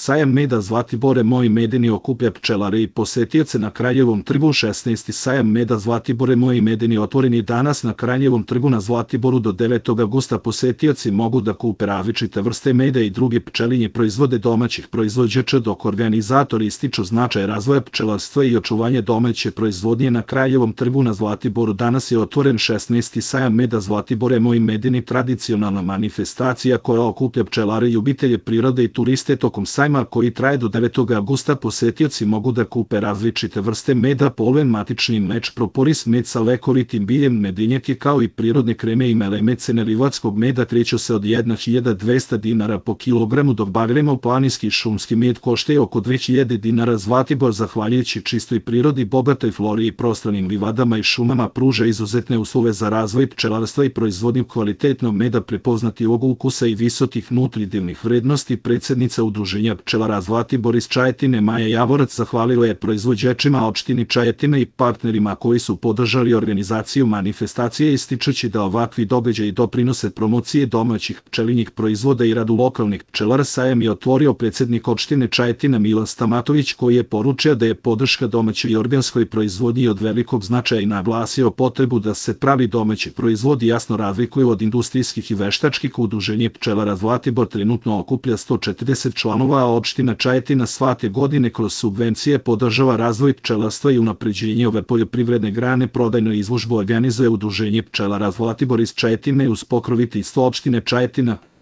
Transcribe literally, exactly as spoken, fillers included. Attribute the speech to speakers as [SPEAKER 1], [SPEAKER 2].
[SPEAKER 1] Sajam meda Zlatibore Moj medeni okuplja pčelare i posetioce na Kraljevom trgu. šesnaesti Sajam meda Zlatibore Moj medeni otvoren je danas na Kraljevom trgu na Zlatiboru. Do devetog avgusta posetioci mogu da kupe različite vrste meda i druge pčelinje proizvode domaćih proizvođača, dok organizatori ističu značaj razvoja pčelarstva i očuvanje domaće proizvodnje na Kraljevom trgu na Zlatiboru. Danas je otvoren šesnaesti Sajam meda Zlatibore Moj medeni, tradicionalna manifestacija koja okuplja pčelare, ljubitelje prirode i turiste. Tokom sajma koji traje do devetog avgusta posetioci mogu da kupe različite vrste meda, polven, matični meč, propolis, med sa lekoritim biljem, medinjake kao i prirodne kreme i mele. Cene rivatskog meda kreću se od hiljadu dvesta dinara po kilogramu, dok bagremov planinski šumski med koštaje oko dve hiljade dinara. Zlatibor, zahvaljujući čistoj prirodi, bogatoj flori i prostranim livadama i šumama, pruža izuzetne uslove za razvoj pčelarstva i proizvodnju kvalitetnog meda prepoznati ovog ukusa i visokih nutritivnih vrednosti. Predsednica Udruženja pčelara Zlatibor iz Čajetine Maja Javorac zahvalila je proizvođačima opštini Čajetina i partnerima koji su podržali organizaciju manifestacije, ističući da ovakvi događaji doprinose promocije domaćih pčelinjih proizvoda i radu lokalnih pčelara. Sajam je otvorio predsednik opštine Čajetina Milan Stamatović, koji je poručio da je podrška domaćoj i organskoj proizvodnji od velikog značaja i naglasio potrebu da se pravi domaći proizvodi jasno razlikuju od industrijskih i veštačkih. Udruženje pčelara Zlatibor trenutno okuplja sto četrdeset članova, a opština Čajetina svake godine kroz subvencije podržava razvoj pčelarstva i unapređenje ove poljoprivredne grane. Prodajnu izložbu organizuje Udruženje pčelara Zlatibor iz Čajetine uz pokroviteljstvo opštine Čajetina.